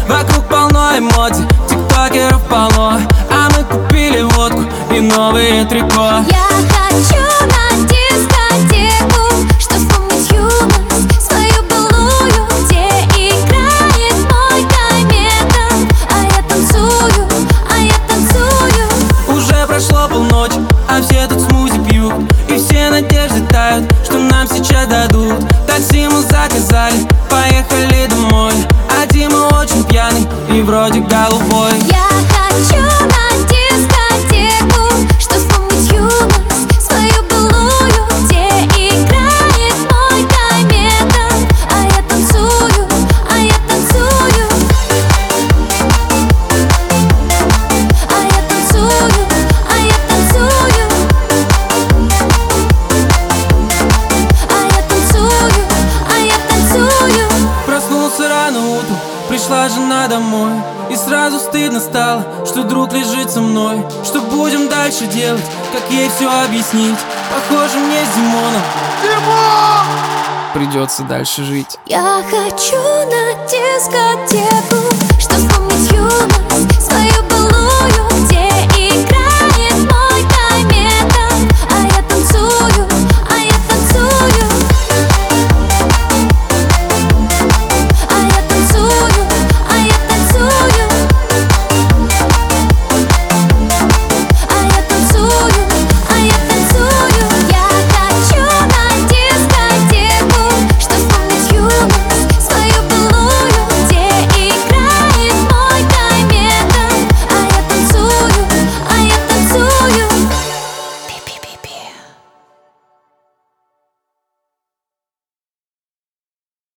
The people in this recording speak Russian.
Вокруг полно эмоций, тиктокеров полно, а мы купили водку и новые трико. Я хочу на дискотеку, чтоб вспомнить юность свою былую, где играет мой комета. А я танцую, Уже прошло полночи, а все тут смузи пьют, и все надежды тают, что нам сейчас дадут. Такси мы заказали, поехали домой, а Дима очень пьяный и вроде голубой. Я хочу на дискотеку, чтоб вспомнить юность свою былую, где играет мой комета. А я танцую, а я танцую, а я танцую, а я танцую, а я танцую, а я танцую. Проснулся рано утром, пришла жена домой, и сразу стыдно стало, что друг лежит со мной. Что будем дальше делать, как ей все объяснить? Похоже, мне с Димоном придется дальше жить. Я хочу на дискотеку.